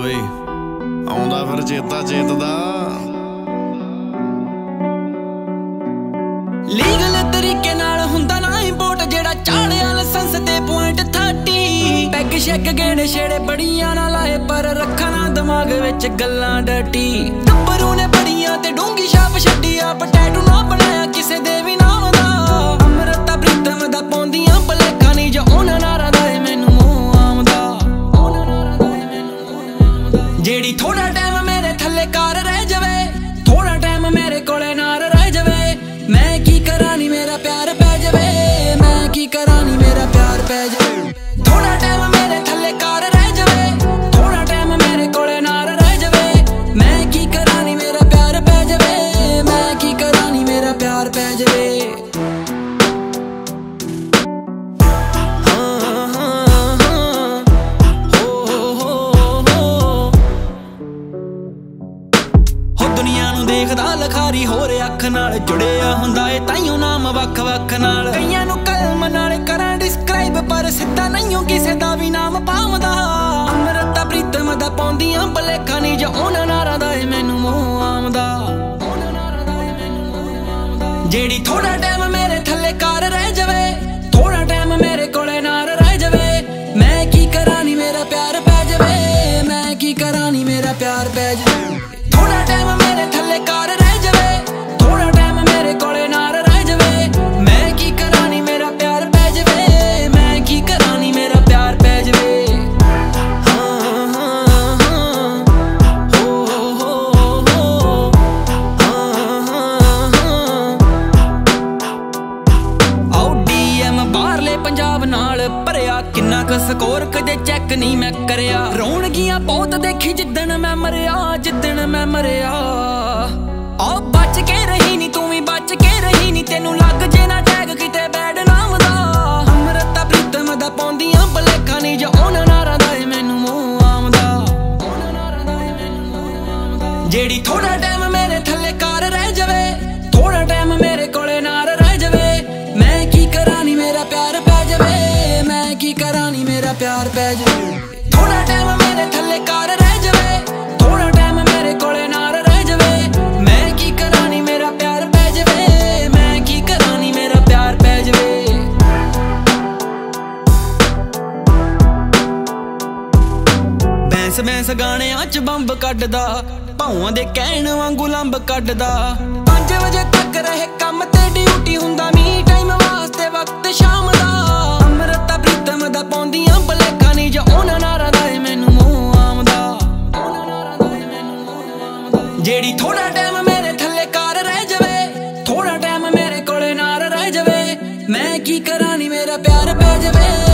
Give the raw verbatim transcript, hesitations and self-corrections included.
ਬਈ ਆਉਂਦਾ ਫਿਰ ਚੇਤਾ ਚੇਤ ਦਾ ਲੀਗਲ ਤਰੀਕੇ ਨਾਲ ਹੁੰਦਾ ਨਾ ਇੰਪੋਰਟ ਜਿਹੜਾ ਚਾੜਿਆ ਲਾਇਸੈਂਸ ਤੇ ਪੁਆਇੰਟ ਥਰਟੀ ਪੈਗ ਸ਼ੈਗ ਗੇੜੇ ਛੇੜੇ ਬੜੀਆਂ ਨਾ ਲਾਏ ਪਰ ਰੱਖਾ ਨਾ ਦਿਮਾਗ ਵਿੱਚ ਗੱਲਾਂ ਡਟੀ ਟੱਬਰੂ ਨੇ ਬੜੀਆਂ ਤੇ ਡੂੰਗੀ ਛਾਪ ਛੱਡੀ ਆ ਟੈਟੂ ਨਾ ਬਣਾਇਆ ਕਿਸੇ ਦੇ ਵੀ ਨਾਮ ਦਾ ਅੰਮ੍ਰਿਤਾ ਪ੍ਰੀਤਮ ਦਾ ਪਾਉਂਦੀਆਂ ਬਲੇਖਾ ਨਹੀਂ ਜੋ ਉਹਨਾਂ ਨਾਰਾ ਦਾ ਮੈਨੂੰ ਮੂੰਹ ਆਉਂਦਾ ਜਿਹੜੀ ਥੋੜਾ ਟਾਈਮ ਮੇਰੇ ਥੱਲੇ ਕਾਰ ਰਹਿ ਜਾਵੇ ਥੋੜਾ ਟਾਈਮ ਮੇਰੇ ਕੋਲੇ ਨਾਰ ਰਹਿ ਜਾਵੇ ਮੈਂ ਕੀ ਕਰਾਂ ਨੀ ਮੇਰਾ ਪਿਆਰ ਪੈ ਜਾਵੇ ਮੈਂ ਕੀ ਕਰਾਂ ਨੀ ਮੇਰਾ ਪਿਆਰ ਪੈ ਜਾਵੇ ਥੋੜਾ ਟਾਈਮ ਮੇਰੇ ਥੱਲੇ ਕਾਰ ਰਹਿ ਜਾਵੇ ਥੋੜਾ ਟਾਈਮ ਮੇਰੇ ਕੋਲੇ ਨਾਰ ਰਹਿ ਜਾਵੇ ਮੈਂ ਕੀ ਕਰਾਂ ਨੀ ਮੇਰਾ ਪਿਆਰ ਪੈ ਜਾਵੇ ਮੈਂ ਕੀ ਕਰਾਂ ਨੀ ਮੇਰਾ ਪਿਆਰ ਪੈ ਜਾਵੇ ਦੁਨੀਆ ਨੂੰ ਦੇਖਦਾ ਲਖਾਰੀ ਹੋਰ ਅੱਖ ਨਾਲ ਜੁੜਿਆ ਹੁੰਦਾ ਏ ਤਾਈਓ ਨਾਮ ਵੱਖ ਵੱਖ ਨਾਲ ਕਈਆਂ ਨੂੰ ਕਲਮ ਨਾਲ ਕਰਾਂ ਡਿਸਕ੍ਰਾਈਬ ਪਰ ਸਿੱਧਾ ਨਹੀਂ ਕਿਸੇ ਦਾ ਵੀ ਨਾਮ ਪਾਉਂਦਾ ਅੰਮ੍ਰਿਤਾ ਪ੍ਰੀਤਮ ਦਾ ਪਾਉਂਦੀਆਂ ਬਲੇਖਾ ਨਹੀਂ ਜੋ ਉਹਨਾਂ ਨਾਰਾਂ ਦਾ ਏ ਮੈਨੂੰ ਮੂੰਹ ਆਉਂਦਾ ਜਿਹੜੀ ਥੋੜਾ ਟਾਈਮ ਮੇਰੇ ਥੱਲੇ ਕਾਰ ਰਹਿ ਜਾਵੇ ਥੋੜਾ ਟਾਈਮ ਮੇਰੇ ਕੋਲੇ ਨਾਰ ਰਹਿ ਜਾਵੇ ਮੈਂ ਕੀ ਕਰਾਂ ਨੀ ਮੇਰਾ ਪਿਆਰ ਪੈ ਜਾਵੇ ਮੈਂ ਕੀ ਕਰਾਂ ਨੀ ਮੇਰਾ ਪਿਆਰ ਪੈ ਜਾਵੇ ਥੋੜਾ ਟਾਈਮ ਮੇਰੇ ਥੱਲੇ ਕਾਰ ਰਹਿ ਜਾਵੇ ਥੋੜਾ ਟਾਈਮ ਮੇਰੇ ਕੋਲੇ ਨਾਰ ਰਹਿ ਜਾਵੇ ਮੈਂ ਕੀ ਕਰਾਂ ਨੀ ਮੇਰਾ ਪਿਆਰ ਪੈ ਜਾਵੇ ਮੈਂ ਕੀ ਕਰਾਂ ਨੀ ਮੇਰਾ ਪਿਆਰ ਪੈ ਜਾਵੇ ਹਾਂ ਹਾਂ ਹਾਂ ਹੋ ਹੋ ਹੋ ਹਾਂ ਹਾਂ ਹਾਂ ਆਉ ਡੀ ਐਮ ਬਾਹਰਲੇ ਪੰਜਾਬ ਨਾਲ ਭਰਿਆ ਕਿੰਨਾ ਕੁ ਸਕੋਰ ਕਦੇ ਚੈੱਕ ਨਹੀਂ ਮੈਂ ਕਰਿਆ ਰੌਣਗੀਆਂ ਬਹੁਤ ਦੇਖੀ ਜਿੱਦਣ ਮੈਂ ਮਰਿਆ ਜਿੱਦਣ ਮੈਂ ਮਰਿਆ ਆ ਬਚ ਕੇ ਰਹੀ ਨੀ ਤੂੰ ਵੀ ਬਚ ਕੇ ਰਹੀ ਨੀ ਤੈਨੂੰ ਲੱਗ ਜੇ ਨਾ ਟੈਗ ਕਿਤੇ ਬੈਡ ਨਾਮ ਦਾ ਅੰਮ੍ਰਿਤਾ ਪ੍ਰੀਤਮ ਦਾ ਪਾਉਂਦੀਆਂ ਬਲੇਖਾ ਨਹੀਂ ਜੋ ਉਹਨਾਂ ਨਾਰਾਂ ਦਾ ਏ ਮੈਨੂੰ ਮੂੰਹ ਆਉਂਦਾ ਜਿਹੜੀ ਥੋੜਾ ਟਾਈਮ ਮੇਰੇ ਥੱਲੇ ਕਾਰ ਰਹਿ ਜਾਵੇ ਥੋੜਾ ਟਾਈਮ ਮੇਰੇ ਕੋਲੇ ਨਾਰ ਰਹਿ ਜਾਵੇ ਮੈਂ ਕੀ ਕਰਾਂ ਨੀ ਮੇਰਾ ਪਿਆਰ ਪੈ ਜਾਵੇ ਮੈਂ ਕੀ ਕਰਾਂ ਨੀ ਮੇਰਾ ਪਿਆਰ ਪੈ ਜਾਵੇ ਥੋੜਾ ਟਾਈਮ ਮੇਰੇ ਥੱਲੇ ਕਾਰ ਰਹਿ ਜਾਵੇ ਥੋੜਾ ਟਾਈਮ ਮੇਰੇ ਕੋਲੇ ਨਾਰ ਰਹਿ ਜਾਵੇ ਮੈਂ ਕੀ ਕਰਾਂ ਨੀ ਮੇਰਾ ਪਿਆਰ ਪੈ ਜਾਵੇ ਮੈਂ ਕੀ ਕਰਾਂ ਨੀ ਮੇਰਾ ਪਿਆਰ ਪੈ ਜਾਵੇ ਬੈਂਸ ਬੈਂਸ ਗਾਣਿਆਂ ਚ ਬੰਬ ਕੱਢਦਾ ਭਾਵਾਂ ਦੇ ਕਹਿਣ ਵਾਂਗੂ ਲੰਬ ਕੱਢਦਾ ਪੰਜ ਵਜੇ ਤੱਕ ਰਹੇ ਕੰਮ ਤੇ ਡਿਊਟੀ ਹੁੰਦਾ ਮੀ ਟਾਈਮ ਵਾਸਤੇ ਵਕਤ ਸ਼ਾਮ ਦਾ ਅੰਮ੍ਰਿਤਾ ਪ੍ਰੀਤਮ ਦਾ ਪਾਉਂਦੀਆਂ ਬਲੇਖਾ ਨਹੀਂ ਜੋ ਉਹਨਾਂ ਨਾਰਾਂ ਦਾ ਏ ਮੈਨੂੰ ਮੂੰਹ ਆਉਂਦਾ ਜਿਹੜੀ ਥੋੜਾ ਟਾਈਮ ਮੇਰੇ ਥੱਲੇ ਕਾਰ ਰਹਿ ਜਾਵੇ ਥੋੜਾ ਟਾਈਮ ਮੇਰੇ ਕੋਲੇ ਨਾਰ ਰਹਿ ਜਾਵੇ ਮੈਂ ਕੀ ਕਰਾਂ ਨੀ ਮੇਰਾ ਪਿਆਰ ਪੈ ਜਾਵੇ